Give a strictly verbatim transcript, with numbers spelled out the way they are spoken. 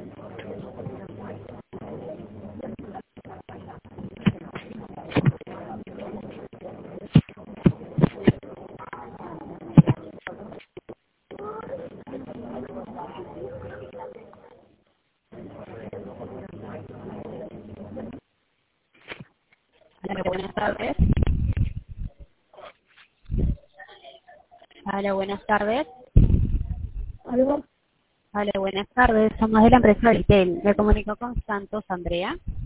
Hola, buenas tardes. Hola, buenas tardes. ¿Algo? Hola, buenas tardes. Somos de la empresa Vitel. Me comunico con Santos Andrea.